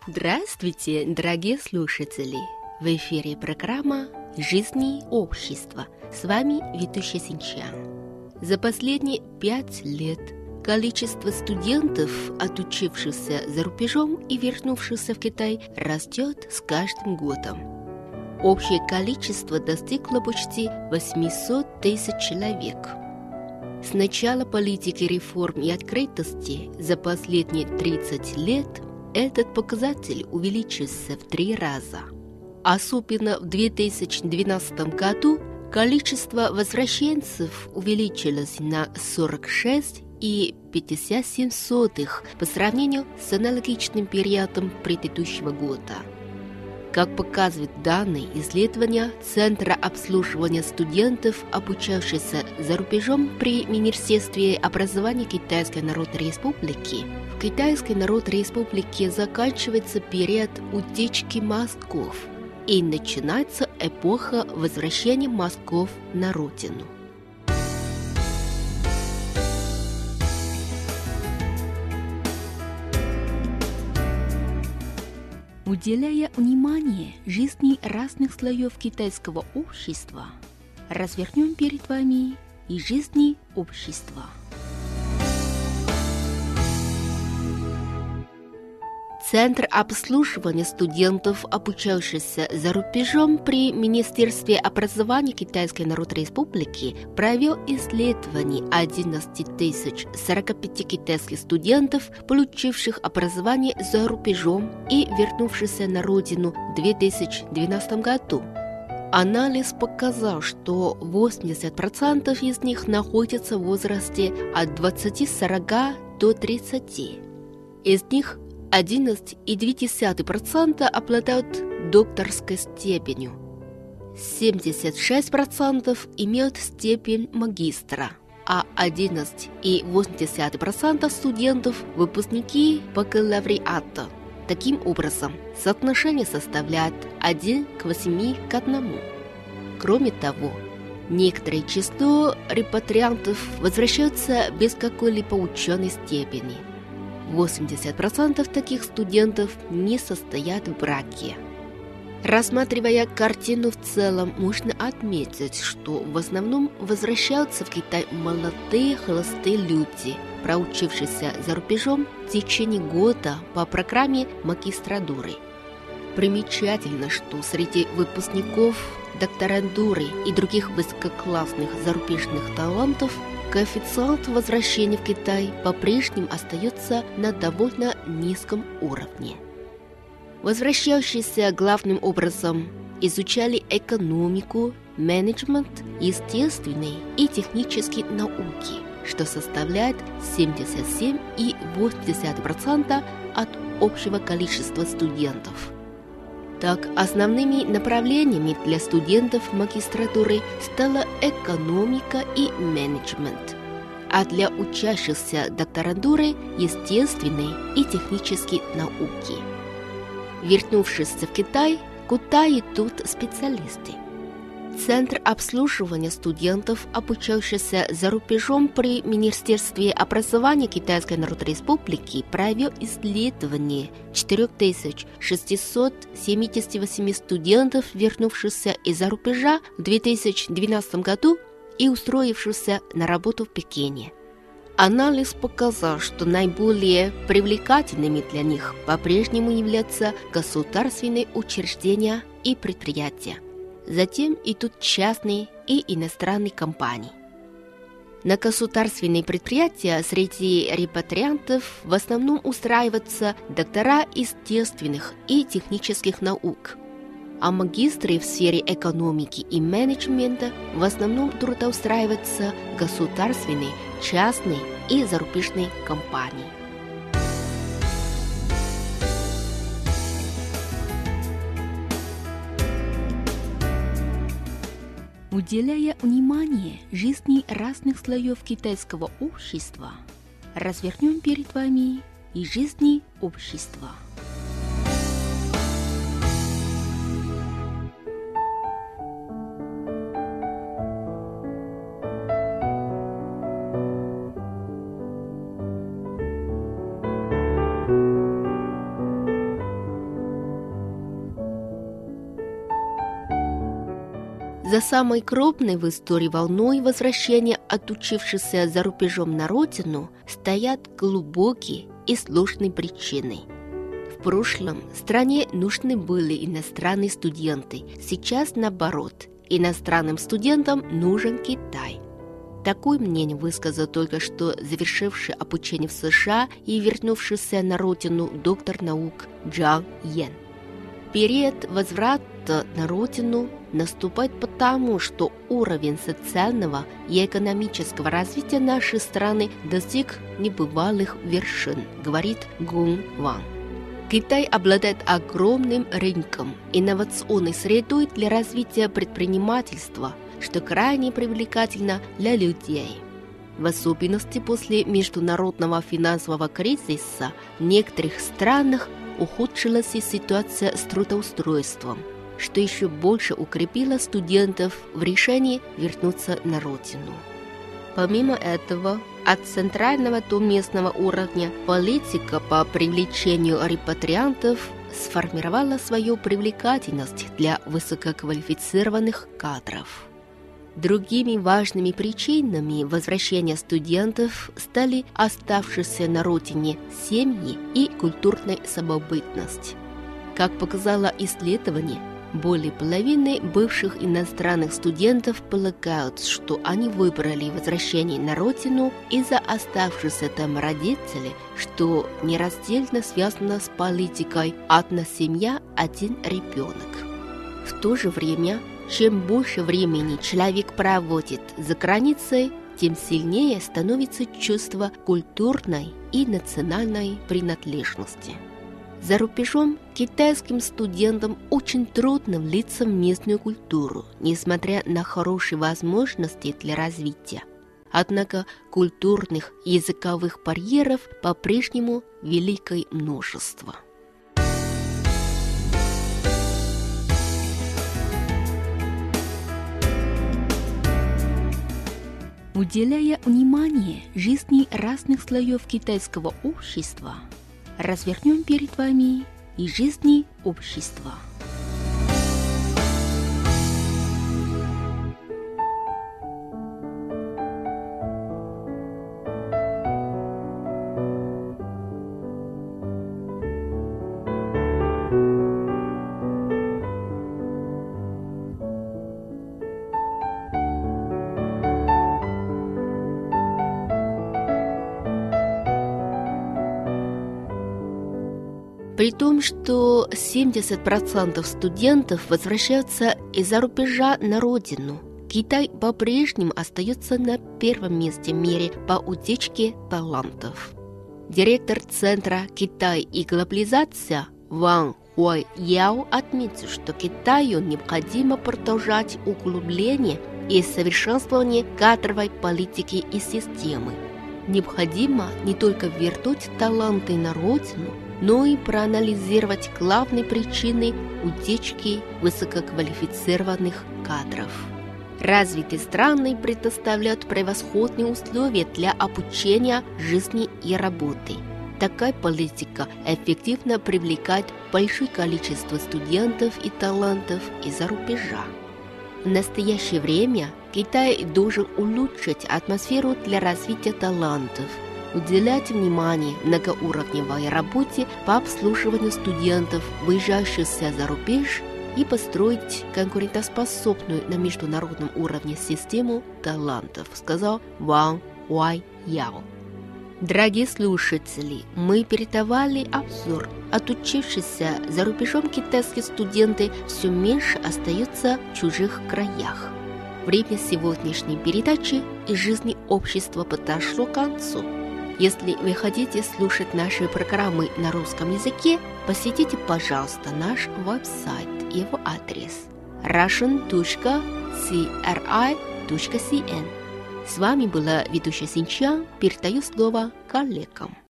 Здравствуйте, дорогие слушатели! В эфире программа «Жизнь и общество». С вами ведущая Синчан. За последние 5 лет количество студентов, отучившихся за рубежом и вернувшихся в Китай, растет с каждым годом. Общее количество достигло почти 800 тысяч человек. С начала политики реформ и открытости за последние 30 лет этот показатель увеличился в 3 раза. Особенно в 2012 году количество возвращенцев увеличилось на 46,57 по сравнению с аналогичным периодом предыдущего года. Как показывают данные исследования Центра обслуживания студентов, обучавшихся за рубежом при Министерстве образования Китайской Народной Республики, в Китайской Народной Республике заканчивается период утечки мозгов и начинается эпоха возвращения мозгов на родину. Уделяя внимание жизни разных слоев китайского общества, развернем перед вами и жизни общества. Центр обслуживания студентов, обучавшихся за рубежом при Министерстве образования Китайской Народной Республики, провел исследование 11 045 китайских студентов, получивших образование за рубежом и вернувшихся на родину в 2012 году. Анализ показал, что 80% из них находятся в возрасте от 20-40 до 30. Из них 11,2% обладают докторской степенью, 76% имеют степень магистра, а 11,8% студентов – выпускники бакалавриата. Таким образом, соотношение составляет 1 к 8 к 1. Кроме того, некоторое число репатриантов возвращаются без какой-либо ученой степени. 80% таких студентов не состоят в браке. Рассматривая картину в целом, можно отметить, что в основном возвращаются в Китай молодые холостые люди, проучившиеся за рубежом в течение года по программе магистратуры. Примечательно, что среди выпускников докторантуры и других высококлассных зарубежных талантов коэффициент возвращения в Китай по-прежнему остается на довольно низком уровне. Возвращающиеся главным образом изучали экономику, менеджмент, естественные и технические науки, что составляет 77,8% от общего количества студентов. Так, основными направлениями для студентов магистратуры стала экономика и менеджмент, а для учащихся докторантуры – естественные и технические науки. Вернувшись в Китай, куда идут специалисты? Центр обслуживания студентов, обучавшихся за рубежом при Министерстве образования Китайской Народной Республики, провел исследование 4678 студентов, вернувшихся из-за рубежа в 2012 году и устроившихся на работу в Пекине. Анализ показал, что наиболее привлекательными для них по-прежнему являются государственные учреждения и предприятия. Затем идут частные и иностранные компании. На государственные предприятия среди репатриантов в основном устраиваются доктора естественных и технических наук, а магистры в сфере экономики и менеджмента в основном трудоустраиваются государственные, частные и зарубежные компании. Уделяя внимание жизни разных слоев китайского общества, развернем перед вами и жизни общества. За самой крупной в истории волной возвращения отучившихся за рубежом на родину стоят глубокие и сложные причины. В прошлом стране нужны были иностранные студенты, сейчас наоборот, иностранным студентам нужен Китай. Такое мнение высказал только что завершивший обучение в США и вернувшийся на родину доктор наук Джан Йен. Период возврата на родину наступает потому, что уровень социального и экономического развития нашей страны достиг небывалых вершин, говорит Гун Ван. Китай обладает огромным рынком, инновационной средой для развития предпринимательства, что крайне привлекательно для людей. В особенности после международного финансового кризиса в некоторых странах ухудшилась ситуация с трудоустройством, что еще больше укрепило студентов в решении вернуться на родину. Помимо этого, от центрального до местного уровня политика по привлечению репатриантов сформировала свою привлекательность для высококвалифицированных кадров. Другими важными причинами возвращения студентов стали оставшиеся на родине семьи и культурная самобытность. Как показало исследование, более половины бывших иностранных студентов полагают, что они выбрали возвращение на родину из-за оставшихся там родителей, что нераздельно связано с политикой «одна семья, один ребенок». В то же время, чем больше времени человек проводит за границей, тем сильнее становится чувство культурной и национальной принадлежности. За рубежом китайским студентам очень трудно влиться в местную культуру, несмотря на хорошие возможности для развития. Однако культурных и языковых барьеров по-прежнему великое множество. Уделяя внимание жизни разных слоев китайского общества, развернем перед вами и жизни общества. При том, что 70% студентов возвращаются из-за рубежа на родину, Китай по-прежнему остается на первом месте в мире по утечке талантов. Директор Центра «Китай и глобализация» Ван Хуайяо отметил, что Китаю необходимо продолжать углубление и совершенствование кадровой политики и системы. Необходимо не только вернуть таланты на родину, но и проанализировать главные причины утечки высококвалифицированных кадров. Развитые страны предоставляют превосходные условия для обучения, жизни и работы. Такая политика эффективно привлекает большое количество студентов и талантов из-за рубежа. В настоящее время Китай должен улучшить атмосферу для развития талантов, уделять внимание многоуровневой работе по обслуживанию студентов, выезжающих за рубеж, и построить конкурентоспособную на международном уровне систему талантов, сказал Ван Хуайяо. Дорогие слушатели, мы передавали обзор. Отучившиеся за рубежом китайские студенты все меньше остаются в чужих краях. Время сегодняшней передачи из жизни общества подошло к концу. Если вы хотите слушать наши программы на русском языке, посетите, пожалуйста, наш веб-сайт. Его адрес russian.cri.cn. С вами была ведущая Синчан. Передаю слово коллегам.